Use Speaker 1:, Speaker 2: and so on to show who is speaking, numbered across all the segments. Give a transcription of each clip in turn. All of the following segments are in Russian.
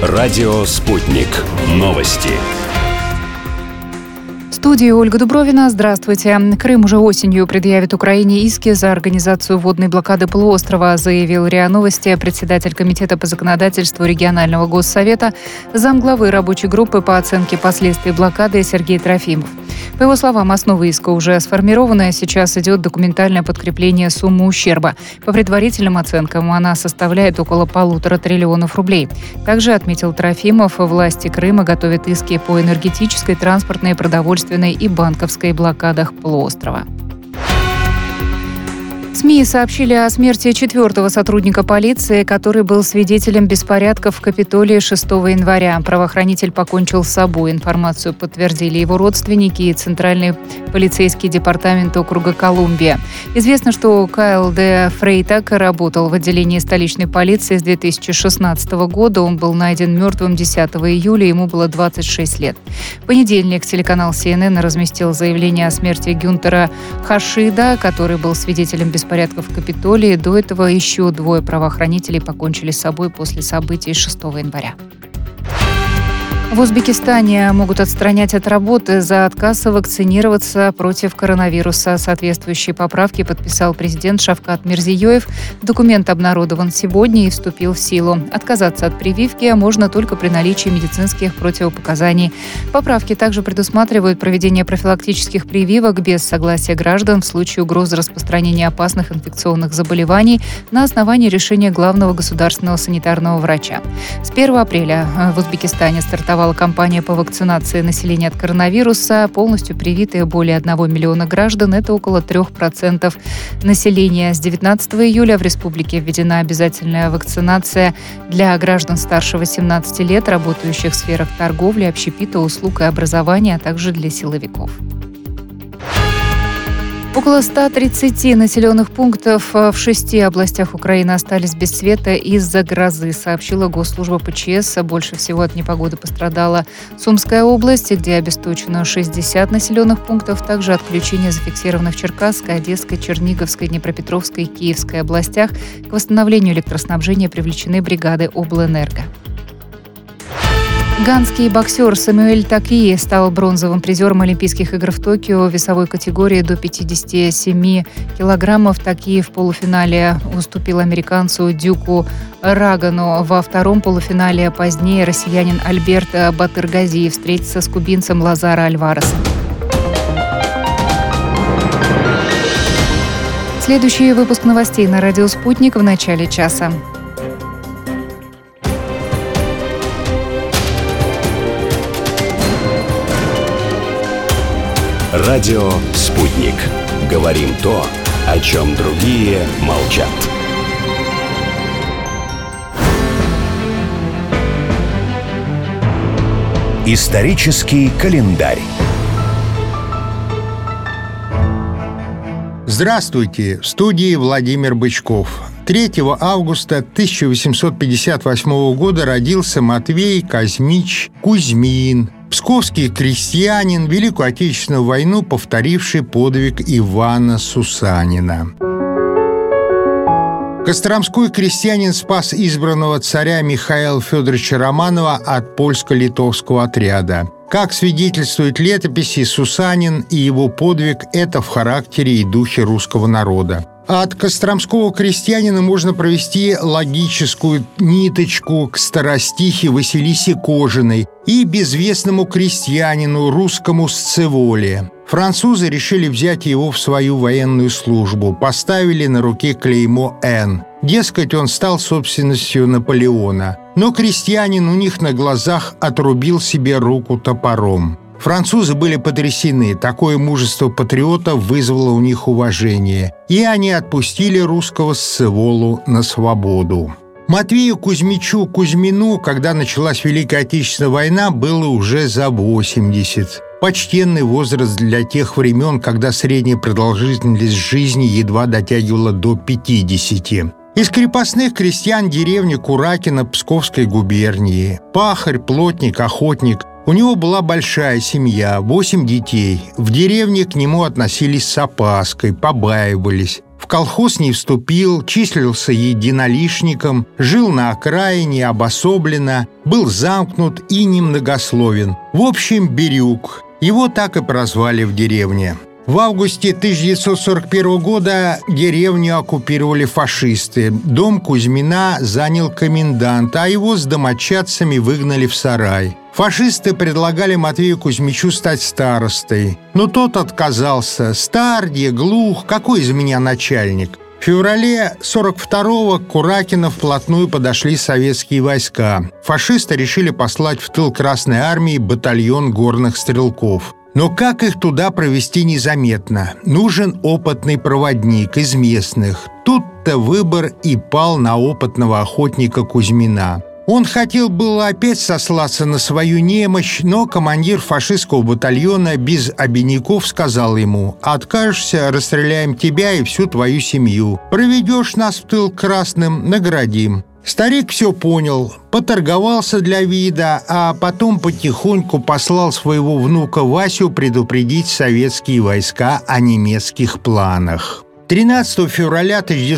Speaker 1: Радио «Спутник». Новости.
Speaker 2: В студии Ольга Дубровина. Здравствуйте. Крым уже осенью предъявит Украине иски за организацию водной блокады полуострова, заявил РИА Новости председатель Комитета по законодательству регионального госсовета, замглавы рабочей группы по оценке последствий блокады Сергей Трофимов. По его словам, основа иска уже сформирована, сейчас идет документальное подкрепление суммы ущерба. По предварительным оценкам она составляет около 1,5 триллиона рублей. Также, отметил Трофимов, власти Крыма готовят иски по энергетической, транспортной, продовольственной и банковской блокадах полуострова. СМИ сообщили о смерти 4-го сотрудника полиции, который был свидетелем беспорядков в Капитолии 6 января. Правоохранитель покончил с собой. Информацию подтвердили его родственники и Центральный полицейский департамент округа Колумбия. Известно, что Кайл де Фрейтак работал в отделении столичной полиции с 2016 года. Он был найден мертвым 10 июля, ему было 26 лет. В понедельник телеканал CNN разместил заявление о смерти Гюнтера Хашида, который был свидетелем беспорядков в Капитолии. До этого еще 2 правоохранителей покончили с собой после событий 6 января. В Узбекистане могут отстранять от работы за отказ вакцинироваться против коронавируса. Соответствующие поправки подписал президент Шавкат Мирзиёев. Документ обнародован сегодня и вступил в силу. Отказаться от прививки можно только при наличии медицинских противопоказаний. Поправки также предусматривают проведение профилактических прививок без согласия граждан в случае угрозы распространения опасных инфекционных заболеваний на основании решения главного государственного санитарного врача. С 1 апреля в Узбекистане стартовала кампания по вакцинации населения от коронавируса. Полностью привитые более 1 миллиона граждан. Это около 3% населения. С 19 июля в республике введена обязательная вакцинация для граждан старше 18 лет, работающих в сферах торговли, общепита, услуг и образования, а также для силовиков. Около 130 населенных пунктов в 6 областях Украины остались без света из-за грозы, сообщила Госслужба ПЧС. Больше всего от непогоды пострадала Сумская область, где обесточено 60 населенных пунктов. Также отключение зафиксировано в Черкасской, Одесской, Черниговской, Днепропетровской и Киевской областях. К восстановлению электроснабжения привлечены бригады Облэнерго. Ганский боксер Самуэль Такии стал бронзовым призером Олимпийских игр в Токио в весовой категории до 57 килограммов. Такии в полуфинале уступил американцу Дюку Рагану. Во втором полуфинале позднее россиянин Альберт Батыргазиев встретится с кубинцем Лазаро Альваресом. Следующий выпуск новостей на радио «Спутник» в начале часа.
Speaker 1: Радио «Спутник». Говорим то, о чем другие молчат. Исторический календарь.
Speaker 3: Здравствуйте! В студии Владимир Бычков. 3 августа 1858 года родился Матвей Казмич Кузьмин, псковский крестьянин, Великую Отечественную войну повторивший подвиг Ивана Сусанина. Костромской крестьянин спас избранного царя Михаила Федоровича Романова от польско-литовского отряда. Как свидетельствуют летописи, Сусанин и его подвиг – это в характере и духе русского народа. От костромского крестьянина можно провести логическую ниточку к старостихе Василисе Кожиной и безвестному крестьянину русскому Сцеволе. Французы решили взять его в свою военную службу, поставили на руке клеймо «Н». Дескать, он стал собственностью Наполеона. Но крестьянин у них на глазах отрубил себе руку топором. Французы были потрясены, такое мужество патриота вызвало у них уважение, и они отпустили русского Сцеволу на свободу. Матвею Кузьмичу Кузьмину, когда началась Великая Отечественная война, было уже за 80. Почтенный возраст для тех времен, когда средняя продолжительность жизни едва дотягивала до 50. Из крепостных крестьян деревни Куракино Псковской губернии. Пахарь, плотник, охотник. У него была большая семья, 8 детей. В деревне к нему относились с опаской, побаивались. В колхоз не вступил, числился единоличником, жил на окраине, обособленно, был замкнут и немногословен. В общем, Бирюк. Его так и прозвали в деревне. В августе 1941 года деревню оккупировали фашисты. Дом Кузьмина занял комендант, а его с домочадцами выгнали в сарай. Фашисты предлагали Матвею Кузьмичу стать старостой, но тот отказался. «Стар, я глух, какой из меня начальник?» В феврале 1942-го к Куракино вплотную подошли советские войска. Фашисты решили послать в тыл Красной армии батальон горных стрелков. Но как их туда провести незаметно? Нужен опытный проводник из местных. Тут-то выбор и пал на опытного охотника Кузьмина. Он хотел было опять сослаться на свою немощь, но командир фашистского батальона без обиняков сказал ему: «Откажешься, расстреляем тебя и всю твою семью. Проведешь нас в тыл красным, наградим». Старик все понял, поторговался для вида, а потом потихоньку послал своего внука Васю предупредить советские войска о немецких планах. 13 февраля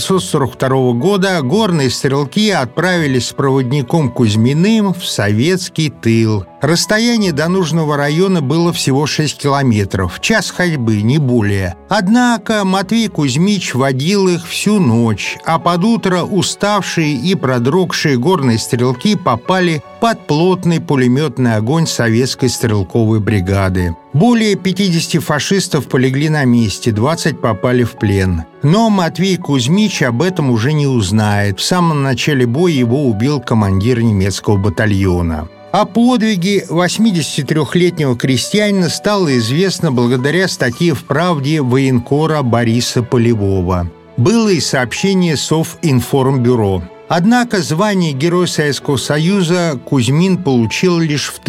Speaker 3: 1942 года горные стрелки отправились с проводником Кузьминым в советский тыл. Расстояние до нужного района было всего 6 километров, час ходьбы, не более. Однако Матвей Кузьмич водил их всю ночь, а под утро уставшие и продрогшие горные стрелки попали под плотный пулеметный огонь советской стрелковой бригады. Более 50 фашистов полегли на месте, 20 попали в плен. Но Матвей Кузьмич об этом уже не узнает. В самом начале боя его убил командир немецкого батальона. О подвиге 83-летнего крестьянина стало известно благодаря статье в «Правде» военкора Бориса Полевого. Было и сообщение Совинформбюро. Однако звание Героя Советского Союза Кузьмин получил лишь в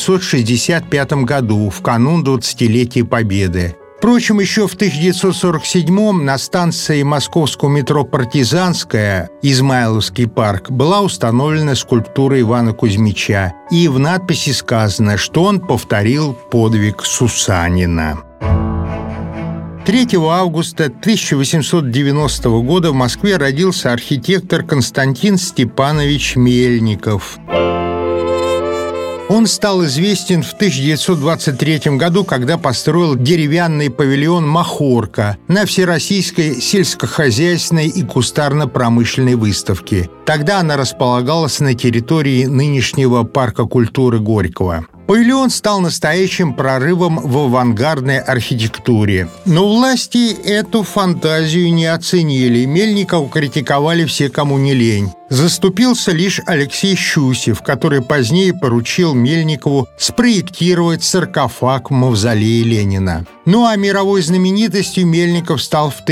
Speaker 3: 1965 году, в канун 20-летия Победы. Впрочем, еще в 1947-м на станции московского метро «Партизанская» Измайловский парк была установлена скульптура Ивана Кузьмича, и в надписи сказано, что он повторил подвиг Сусанина. 3 августа 1890 года в Москве родился архитектор Константин Степанович Мельников. Он стал известен в 1923 году, когда построил деревянный павильон «Махорка» на Всероссийской сельскохозяйственной и кустарно-промышленной выставке. Тогда она располагалась на территории нынешнего парка культуры Горького. Павильон стал настоящим прорывом в авангардной архитектуре. Но власти эту фантазию не оценили. Мельникова критиковали все, кому не лень. Заступился лишь Алексей Щусев, который позднее поручил Мельникову спроектировать саркофаг в мавзолее Ленина. Ну а мировой знаменитостью Мельников стал в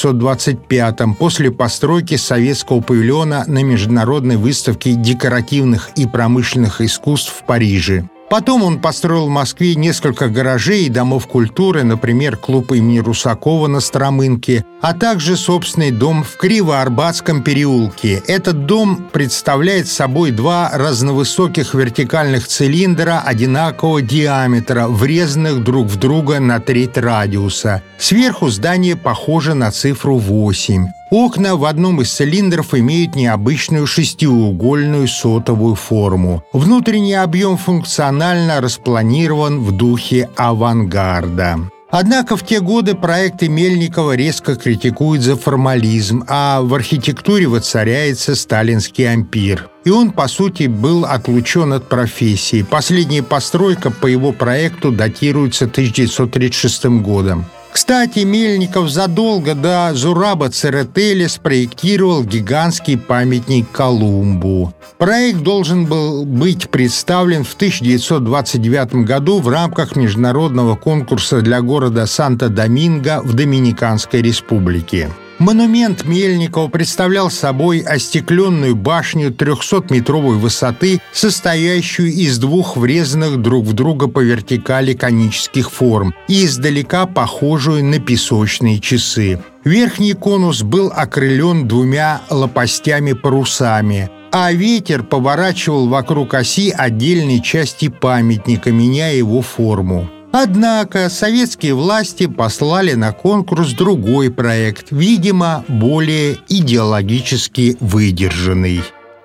Speaker 3: 1925-м после постройки советского павильона на международной выставке декоративных и промышленных искусств в Париже. Потом он построил в Москве несколько гаражей и домов культуры, например, клуб имени Русакова на Старомынке, а также собственный дом в Кривоарбатском переулке. Этот дом представляет собой два разновысоких вертикальных цилиндра одинакового диаметра, врезанных друг в друга на треть радиуса. Сверху здание похоже на цифру 8. Окна в одном из цилиндров имеют необычную шестиугольную сотовую форму. Внутренний объем функционально распланирован в духе авангарда. Однако в те годы проекты Мельникова резко критикуют за формализм, а в архитектуре воцаряется сталинский ампир. И он, по сути, был отлучен от профессии. Последняя постройка по его проекту датируется 1936 годом. Кстати, Мельников задолго до Зураба Церетели спроектировал гигантский памятник Колумбу. Проект должен был быть представлен в 1929 году в рамках международного конкурса для города Санто-Доминго в Доминиканской республике. Монумент Мельникова представлял собой остекленную башню 300-метровой высоты, состоящую из двух врезанных друг в друга по вертикали конических форм и издалека похожую на песочные часы. Верхний конус был окрылен двумя лопастями-парусами, а ветер поворачивал вокруг оси отдельные части памятника, меняя его форму. Однако советские власти послали на конкурс другой проект, видимо, более идеологически выдержанный.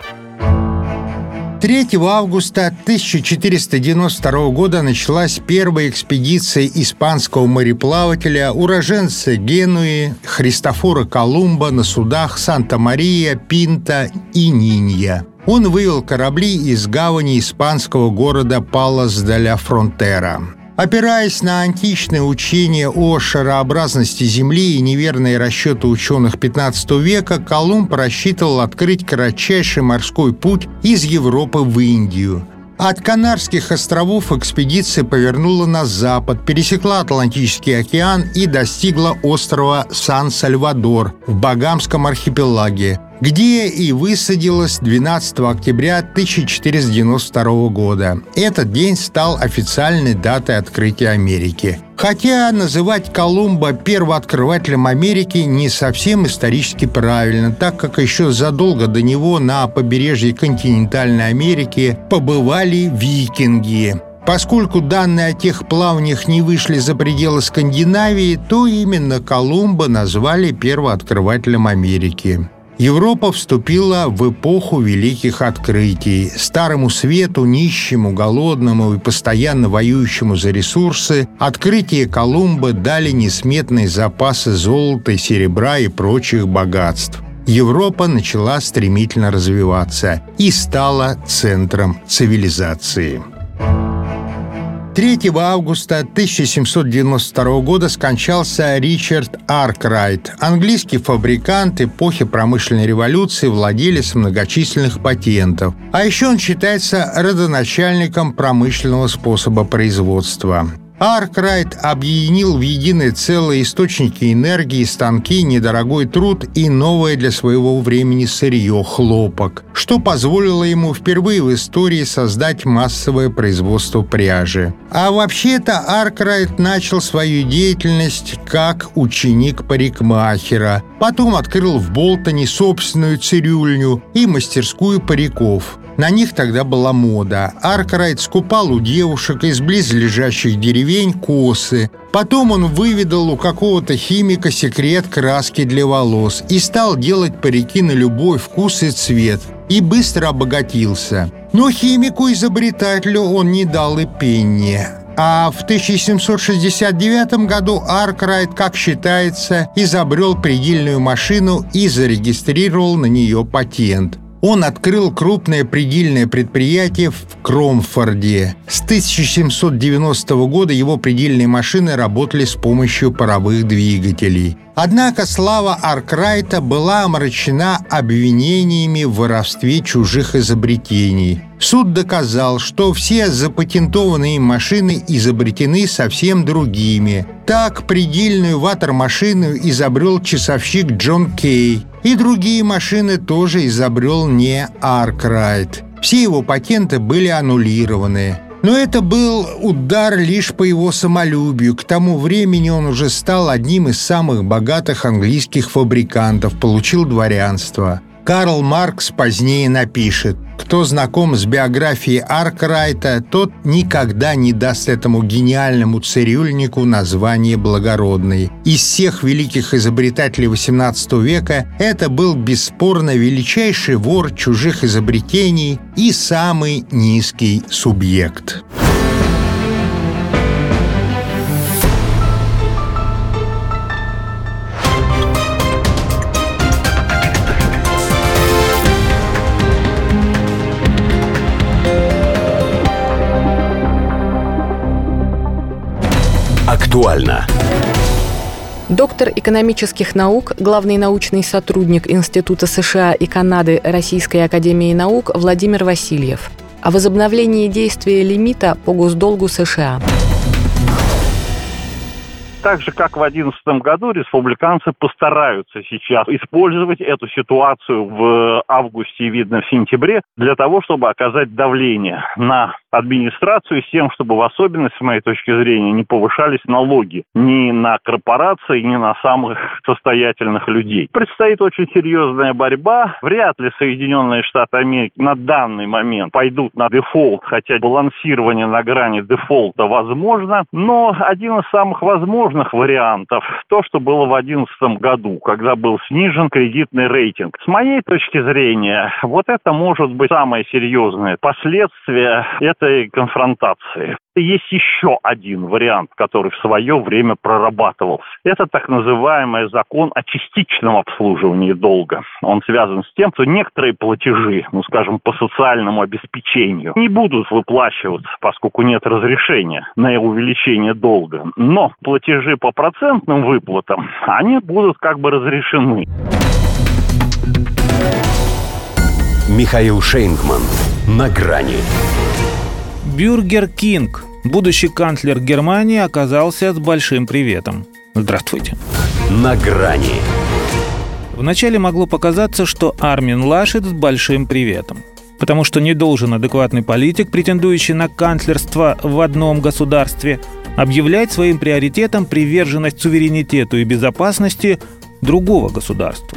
Speaker 3: 3 августа 1492 года началась первая экспедиция испанского мореплавателя, уроженца Генуи Христофора Колумба на судах Санта-Мария, Пинта и Нинья. Он вывел корабли из гавани испанского города Палос-де-ля-Фронтера. Опираясь на античные учения о шарообразности Земли и неверные расчеты ученых XV века, Колумб рассчитывал открыть кратчайший морской путь из Европы в Индию. От Канарских островов экспедиция повернула на запад, пересекла Атлантический океан и достигла острова Сан-Сальвадор в Багамском архипелаге, где и высадилась 12 октября 1492 года. Этот день стал официальной датой открытия Америки. Хотя называть Колумба первооткрывателем Америки не совсем исторически правильно, так как еще задолго до него на побережье континентальной Америки побывали викинги. Поскольку данные о тех плаваниях не вышли за пределы Скандинавии, то именно Колумба назвали первооткрывателем Америки. Европа вступила в эпоху великих открытий. Старому свету, нищему, голодному и постоянно воюющему за ресурсы, открытие Колумба дали несметные запасы золота, серебра и прочих богатств. Европа начала стремительно развиваться и стала центром цивилизации. 3 августа 1792 года скончался Ричард Аркрайт, английский фабрикант эпохи промышленной революции, владелец многочисленных патентов. А еще он считается родоначальником промышленного способа производства. Аркрайт объединил в единое целое источники энергии, станки, недорогой труд и новое для своего времени сырье – хлопок, что позволило ему впервые в истории создать массовое производство пряжи. А вообще-то Аркрайт начал свою деятельность как ученик парикмахера, потом открыл в Болтоне собственную цирюльню и мастерскую париков. На них тогда была мода. Аркрайт скупал у девушек из близлежащих деревень косы. Потом он выведал у какого-то химика секрет краски для волос и стал делать парики на любой вкус и цвет. И быстро обогатился. Но химику-изобретателю он не дал и пенни. А в 1769 году Аркрайт, как считается, изобрел предельную машину и зарегистрировал на нее патент. Он открыл крупное предельное предприятие в Кромфорде. С 1790 года его предельные машины работали с помощью паровых двигателей. Однако слава Аркрайта была омрачена обвинениями в воровстве чужих изобретений. Суд доказал, что все запатентованные машины изобретены совсем другими. Так предельную ватер-машину изобрел часовщик Джон Кей. И другие машины тоже изобрел не Аркрайт. Все его патенты были аннулированы. Но это был удар лишь по его самолюбию. К тому времени он уже стал одним из самых богатых английских фабрикантов, получил дворянство. Карл Маркс позднее напишет: кто знаком с биографией Аркрайта, тот никогда не даст этому гениальному цирюльнику название благородный. Из всех великих изобретателей XVIII века это был бесспорно величайший вор чужих изобретений и самый низкий субъект.
Speaker 1: Актуально.
Speaker 4: Доктор экономических наук, главный научный сотрудник Института США и Канады Российской академии наук Владимир Васильев о возобновлении действия лимита по госдолгу США.
Speaker 5: Так же, как в 2011 году, республиканцы постараются сейчас использовать эту ситуацию в августе и, видно, в сентябре для того, чтобы оказать давление на администрацию с тем, чтобы в особенности, с моей точки зрения, не повышались налоги ни на корпорации, ни на самых состоятельных людей. Предстоит очень серьезная борьба. Вряд ли Соединенные Штаты Америки на данный момент пойдут на дефолт, хотя балансирование на грани дефолта возможно. Но один из самых возможных вариантов – то, что было в 2011 году, когда был снижен кредитный рейтинг. С моей точки зрения, вот это может быть самое серьезное последствие этой конфронтации. Есть еще один вариант, который в свое время прорабатывался. Это так называемый закон о частичном обслуживании долга. Он связан с тем, что некоторые платежи, скажем, по социальному обеспечению, не будут выплачиваться, поскольку нет разрешения на увеличение долга. Но платежи по процентным выплатам, они будут разрешены.
Speaker 1: Михаил Шейнгман. На грани.
Speaker 6: Бюргер Кинг, будущий канцлер Германии, оказался с большим приветом. Здравствуйте.
Speaker 1: На грани.
Speaker 6: Вначале могло показаться, что Армин Лашет с большим приветом. Потому что не должен адекватный политик, претендующий на канцлерство в одном государстве, объявлять своим приоритетом приверженность суверенитету и безопасности другого государства.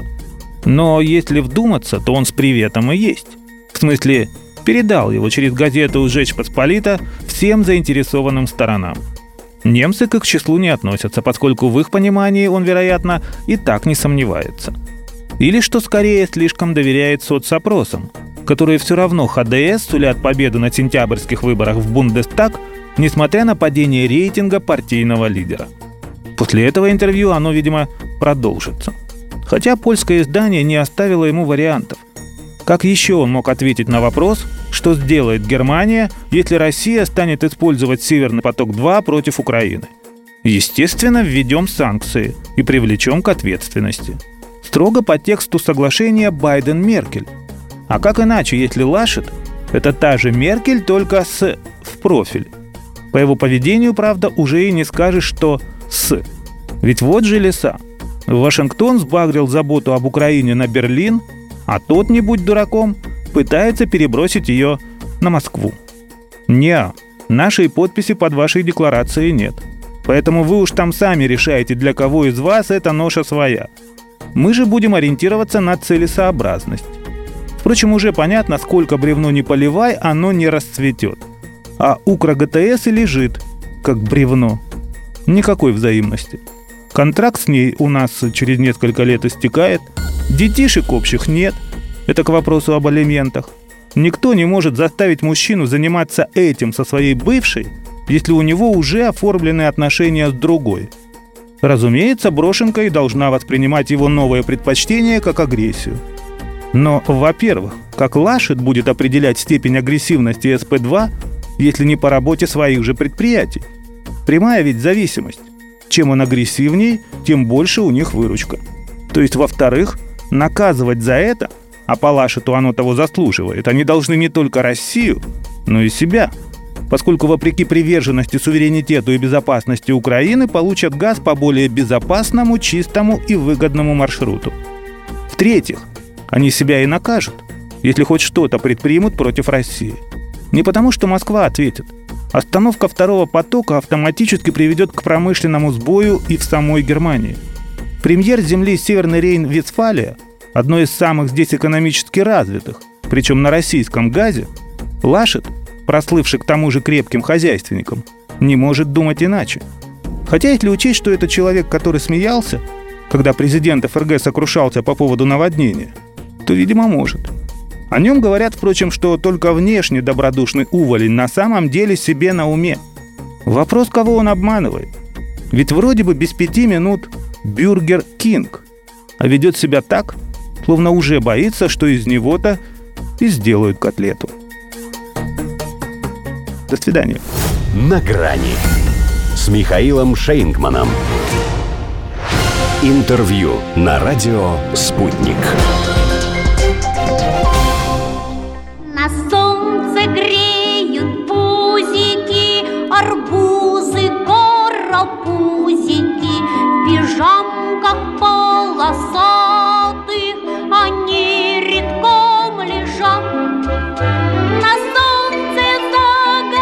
Speaker 6: Но если вдуматься, то он с приветом и есть. В смысле, передал его через газету «Жечь Посполита» всем заинтересованным сторонам. Немцы к их числу не относятся, поскольку в их понимании он, вероятно, и так не сомневается. Или, что скорее, слишком доверяет соцопросам, которые все равно ХДС сулят победу на сентябрьских выборах в Бундестаг, несмотря на падение рейтинга партийного лидера. После этого интервью оно, видимо, продолжится. Хотя польское издание не оставило ему вариантов. Как еще он мог ответить на вопрос, что сделает Германия, если Россия станет использовать «Северный поток-2» против Украины? Естественно, введем санкции и привлечем к ответственности. Строго по тексту соглашения Байден-Меркель. А как иначе, если Лашет – это та же Меркель, только в профиль? По его поведению, правда, уже и не скажешь, что «с». Ведь вот же леса. Вашингтон сбагрил заботу об Украине на Берлин, а тот, не будь дураком, пытается перебросить ее на Москву. Неа, нашей подписи под вашей декларацией нет. Поэтому вы уж там сами решаете, для кого из вас эта ноша своя. Мы же будем ориентироваться на целесообразность. Впрочем, уже понятно, сколько бревно не поливай, оно не расцветет. А Укр-ГТС и лежит, как бревно. Никакой взаимности. Контракт с ней у нас через несколько лет истекает. Детишек общих нет. Это к вопросу об алиментах. Никто не может заставить мужчину заниматься этим со своей бывшей, если у него уже оформлены отношения с другой. Разумеется, брошенка и должна воспринимать его новое предпочтение как агрессию. Но, во-первых, как Лашет будет определять степень агрессивности СП-2, если не по работе своих же предприятий? Прямая ведь зависимость. Чем он агрессивней, тем больше у них выручка. То есть, во-вторых, наказывать за это, а по Лашету оно того заслуживает, они должны не только Россию, но и себя. Поскольку, вопреки приверженности суверенитету и безопасности Украины, получат газ по более безопасному, чистому и выгодному маршруту. В-третьих, они себя и накажут, если хоть что-то предпримут против России. Не потому, что Москва ответит. Остановка второго потока автоматически приведет к промышленному сбою и в самой Германии. Премьер земли Северный Рейн-Вестфалия, одной из самых здесь экономически развитых, причем на российском газе, Лашет, прослывший к тому же крепким хозяйственником, не может думать иначе. Хотя если учесть, что это человек, который смеялся, когда президент ФРГ сокрушался по поводу наводнения, то, видимо, может. О нем говорят, впрочем, что только внешне добродушный уволень на самом деле себе на уме. Вопрос, кого он обманывает. Ведь вроде бы без 5 минут Бюргер Кинг, а ведет себя так, словно уже боится, что из него-то и сделают котлету. До свидания.
Speaker 1: На грани с Михаилом Шейнгманом. Интервью на радио «Спутник».
Speaker 7: На солнце греют пузики, арбузы, карапузики, в пижамках полосатых они редком лежат. На солнце за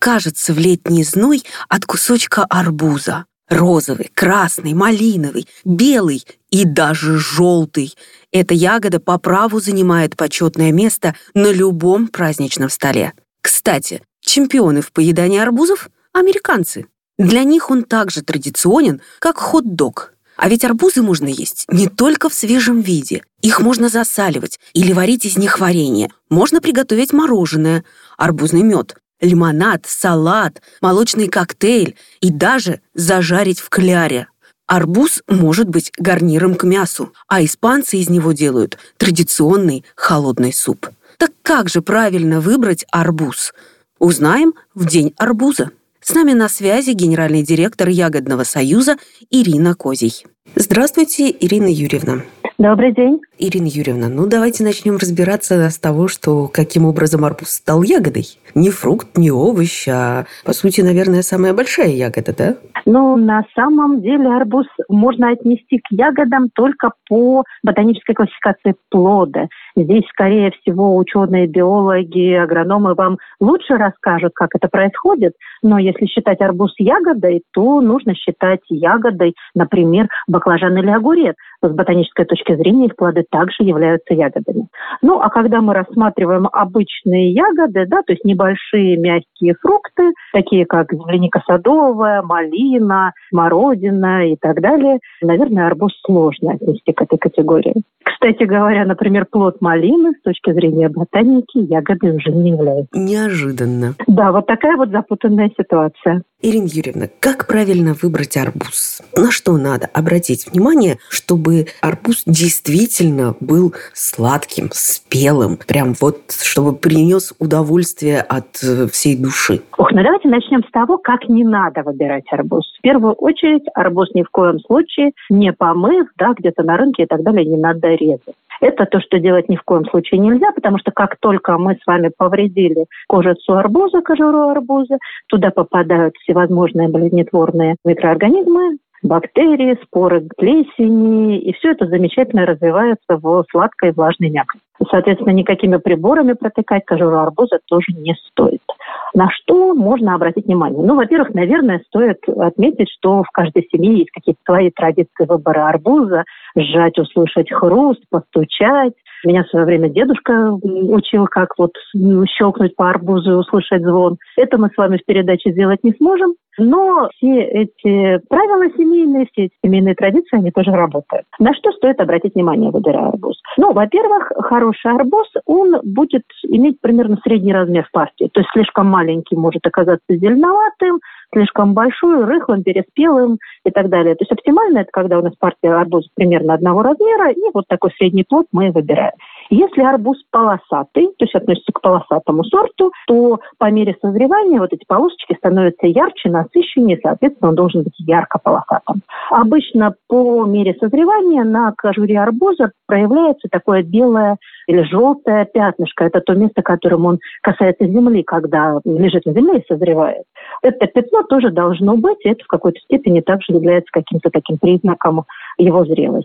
Speaker 8: откажется в летний зной от кусочка арбуза? Розовый, красный, малиновый, белый и даже желтый. Эта ягода по праву занимает почетное место на любом праздничном столе. Кстати, чемпионы в поедании арбузов – американцы. Для них он так же традиционен, как хот-дог. А ведь арбузы можно есть не только в свежем виде. Их можно засаливать или варить из них варенье. Можно приготовить мороженое, арбузный мед, лимонад, салат, молочный коктейль и даже зажарить в кляре. Арбуз может быть гарниром к мясу, а испанцы из него делают традиционный холодный суп. Так как же правильно выбрать арбуз? Узнаем в День арбуза. С нами на связи генеральный директор Ягодного союза Ирина Козий. Здравствуйте, Ирина Юрьевна.
Speaker 9: Добрый день.
Speaker 8: Ирина Юрьевна, давайте начнем разбираться с того, что каким образом арбуз стал ягодой. Не фрукт, не овощ, а, по сути, наверное, самая большая ягода, да?
Speaker 9: На самом деле арбуз можно отнести к ягодам только по ботанической классификации плода. Здесь, скорее всего, ученые, биологи, агрономы вам лучше расскажут, как это происходит. Но если считать арбуз ягодой, то нужно считать ягодой, например, баклажан или огурец. С ботанической точки зрения их плоды также являются ягодами. А когда мы рассматриваем обычные ягоды, то есть небольшие мягкие фрукты, такие как земляника садовая, малина, смородина и так далее, наверное, арбуз сложно отнести к этой категории. Кстати говоря, например, плод малины с точки зрения ботаники ягодой уже не является.
Speaker 8: Неожиданно.
Speaker 9: Да, вот такая вот запутанная ситуация.
Speaker 8: Ирина Юрьевна, как правильно выбрать арбуз? На что надо обратить внимание, чтобы арбуз действительно был сладким, спелым, прям чтобы принес удовольствие от всей души?
Speaker 9: Давайте начнем с того, как не надо выбирать арбуз. В первую очередь, арбуз ни в коем случае не помыв, где-то на рынке и так далее, не надо резать. Это то, что делать ни в коем случае нельзя, потому что как только мы с вами повредили кожицу арбуза, кожуру арбуза, туда попадают всевозможные болезнетворные микроорганизмы, бактерии, споры плесени, и все это замечательно развивается в сладкой влажной мякоти. Соответственно, никакими приборами протыкать кожуру арбуза тоже не стоит. На что можно обратить внимание? Во-первых, наверное, стоит отметить, что в каждой семье есть какие-то свои традиции выбора арбуза. Сжать, услышать хруст, постучать. Меня в свое время дедушка учил, как щелкнуть по арбузу и услышать звон. Это мы с вами в передаче сделать не сможем. Но все эти правила семейные, все эти семейные традиции, они тоже работают. На что стоит обратить внимание, выбирая арбуз? Во-первых, хороший арбуз, он будет иметь примерно средний размер в партии. То есть слишком маленький может оказаться зеленоватым, слишком большой, рыхлым, переспелым и так далее. То есть оптимально это когда у нас партия арбуза примерно одного размера, и такой средний плод мы выбираем. Если арбуз полосатый, то есть относится к полосатому сорту, то по мере созревания эти полосочки становятся ярче, насыщеннее, соответственно, он должен быть ярко полосатым. Обычно по мере созревания на кожуре арбуза проявляется такое белое или желтое пятнышко. Это то место, которым он касается земли, когда лежит на земле и созревает. Это пятно тоже должно быть, и это в какой-то степени также является каким-то таким признаком его зрелости.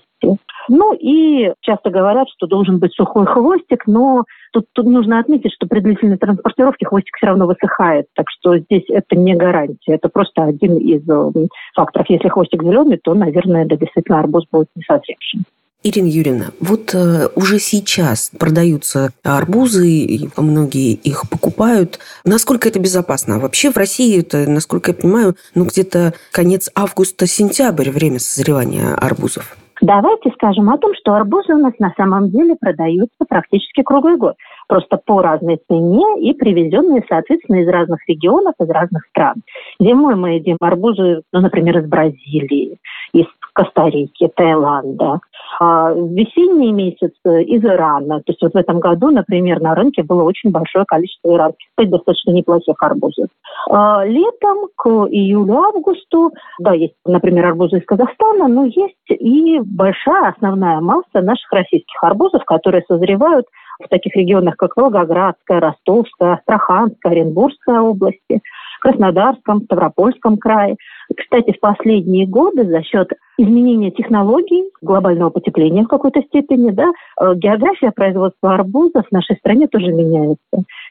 Speaker 9: И часто говорят, что должен быть сухой хвостик, но тут нужно отметить, что при длительной транспортировке хвостик все равно высыхает, так что здесь это не гарантия, это просто один из факторов. Если хвостик зеленый, то, наверное, действительно арбуз будет не созревшим.
Speaker 8: Ирина Юрьевна, уже сейчас продаются арбузы, и многие их покупают. Насколько это безопасно? Вообще в России это, насколько я понимаю, где-то конец августа-сентябрь время созревания арбузов.
Speaker 9: Давайте скажем о том, что арбузы у нас на самом деле продаются практически круглый год. Просто по разной цене и привезенные, соответственно, из разных регионов, из разных стран. Зимой мы едим арбузы, например, из Бразилии, из Коста-Рики, Таиланда. А в весенние месяцы из Ирана. То есть в этом году, например, на рынке было очень большое количество иранских, достаточно неплохих арбузов. А летом к июлю-августу, есть, например, арбузы из Казахстана, но есть и большая основная масса наших российских арбузов, которые созревают в таких регионах, как Волгоградская, Ростовская, Астраханская, Оренбургская области, Краснодарском, Ставропольском крае. Кстати, в последние годы за счет изменения технологий, глобального потепления в какой-то степени, география производства арбузов в нашей стране тоже меняется.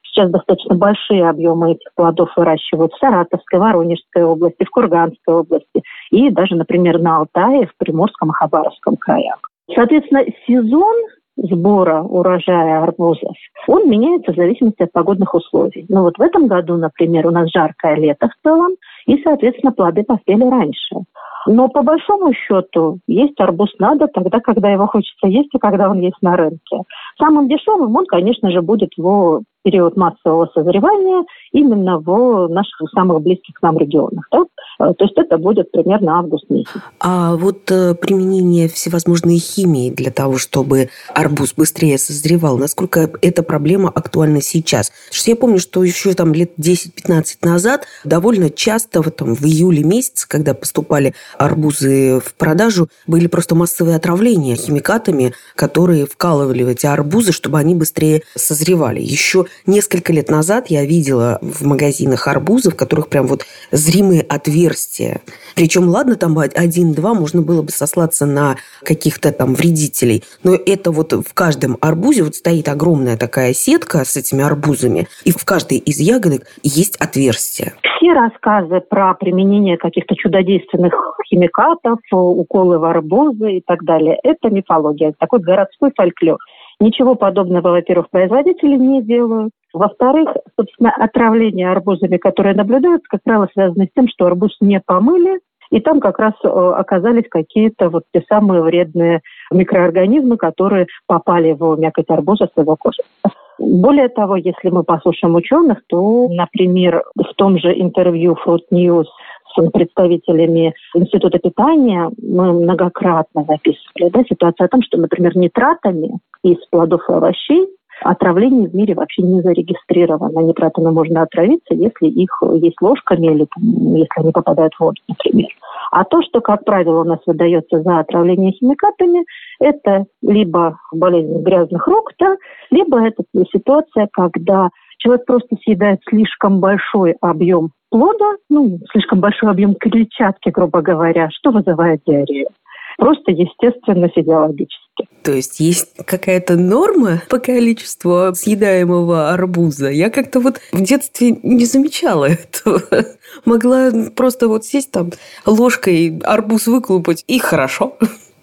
Speaker 9: Сейчас достаточно большие объемы этих плодов выращивают в Саратовской, Воронежской области, в Курганской области и даже, например, на Алтае, в Приморском и Хабаровском краях. Соответственно, сезон сбора урожая арбузов, он меняется в зависимости от погодных условий. Но вот в этом году, например, у нас жаркое лето в целом, и, соответственно, плоды поспели раньше. Но по большому счету есть арбуз надо тогда, когда его хочется есть и когда он есть на рынке. Самым дешевым он, конечно же, будет в период массового созревания именно в наших самых близких к нам регионах. Да? То есть это будет примерно август месяц.
Speaker 8: А вот применение всевозможной химии для того, чтобы арбуз быстрее созревал, насколько эта проблема актуальна сейчас? Потому что я помню, что еще там лет 10-15 назад довольно часто в июле месяце, когда поступали арбузы в продажу, были просто массовые отравления химикатами, которые вкалывали в эти арбузы, чтобы они быстрее созревали. Еще несколько лет назад я видела в магазинах арбузы, в которых прям вот зримые отверстия. Причем, ладно, там 1-2 можно было бы сослаться на каких-то там вредителей, но это вот в каждом арбузе вот стоит огромная такая сетка с этими арбузами, и в каждой из ягодок есть отверстия.
Speaker 9: Все рассказы про применение каких-то чудодейственных химикатов, уколы в арбузы и так далее, это мифология, такой городской фольклор. Ничего подобного, во-первых, производители не делают. Во-вторых, собственно, отравления арбузами, которые наблюдаются, как правило, связаны с тем, что арбуз не помыли, и там как раз оказались какие-то вот те самые вредные микроорганизмы, которые попали в мякоть арбуза с его кожи. Более того, если мы послушаем ученых, то, например, в том же интервью Fruit News с представителями Института питания мы многократно записывали ситуацию о том, что, например, нитратами из плодов и овощей отравлений в мире вообще не зарегистрировано. Нитратами можно отравиться, если их есть ложками или если они попадают в воду, например. А то, что, как правило, у нас выдается за отравление химикатами, это либо болезнь грязных рук, либо это ситуация, когда человек просто съедает слишком большой объем плода, слишком большой объем клетчатки, грубо говоря, что вызывает диарею. Просто естественно физиологически.
Speaker 8: То есть есть какая-то норма по количеству съедаемого арбуза? Я как-то вот в детстве не замечала этого. Могла просто вот сесть там ложкой арбуз выклупать, и хорошо.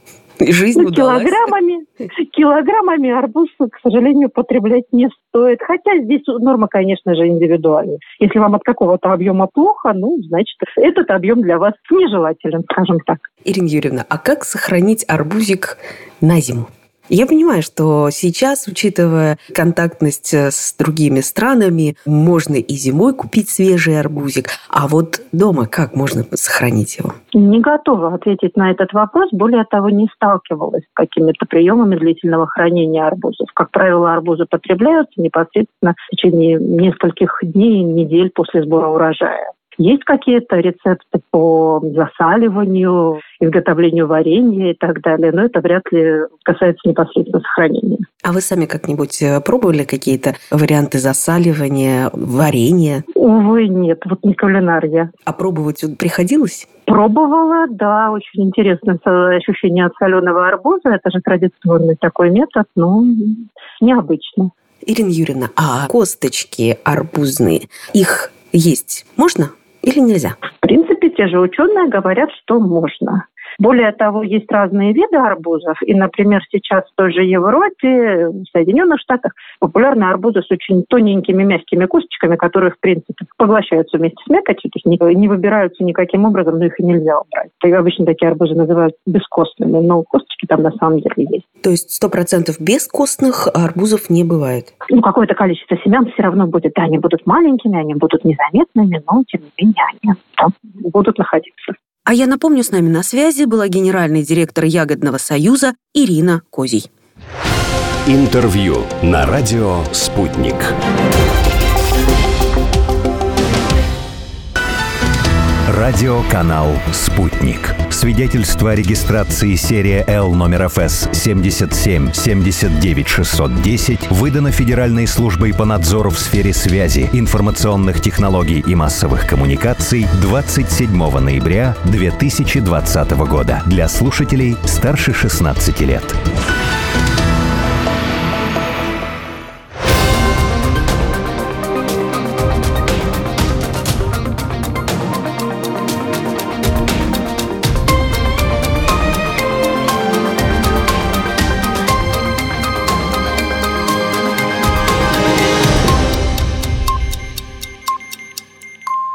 Speaker 8: И жизнь удалась.
Speaker 9: Килограммами арбуз, к сожалению, потреблять не стоит. Хотя здесь норма, конечно же, индивидуальная. Если вам от какого-то объема плохо, значит, этот объем для вас нежелателен, скажем так.
Speaker 8: Ирина Юрьевна, а как сохранить арбузик на зиму? Я понимаю, что сейчас, учитывая контактность с другими странами, можно и зимой купить свежий арбузик. А вот дома как можно сохранить его?
Speaker 9: Не готова ответить на этот вопрос. Более того, не сталкивалась с какими-то приемами длительного хранения арбузов. Как правило, арбузы потребляются непосредственно в течение нескольких дней, недель после сбора урожая. Есть какие-то рецепты по засаливанию, изготовлению варенья и так далее, но это вряд ли касается непосредственно сохранения.
Speaker 8: А вы сами как-нибудь пробовали какие-то варианты засаливания, варенья?
Speaker 9: Увы, нет, не кулинария.
Speaker 8: А пробовать приходилось?
Speaker 9: Пробовала, да, очень интересное ощущение от соленого арбуза. Это же традиционный такой метод, но необычно.
Speaker 8: Ирина Юрьевна, а косточки арбузные, их есть можно или нельзя?
Speaker 9: В принципе, те же ученые говорят, что можно. Более того, есть разные виды арбузов. И, например, сейчас в той же Европе, в Соединенных Штатах популярны арбузы с очень тоненькими мягкими косточками, которые, в принципе, поглощаются вместе с мякотью, то есть не выбираются никаким образом, но их и нельзя убрать. И обычно такие арбузы называют бескостными, но косточки там на самом деле есть.
Speaker 8: То есть 100% бескостных арбузов не бывает?
Speaker 9: Какое-то количество семян все равно будет. Они будут маленькими, они будут незаметными, но, тем не менее, они там будут находиться.
Speaker 8: А я напомню, с нами на связи была генеральный директор Ягодного союза Ирина Козий.
Speaker 1: Интервью на радио «Спутник». Радиоканал «Спутник». Свидетельство о регистрации серия Л номер ФС 77 79 610 выдано Федеральной службой по надзору в сфере связи, информационных технологий и массовых коммуникаций 27 ноября 2020 года для слушателей старше 16 лет.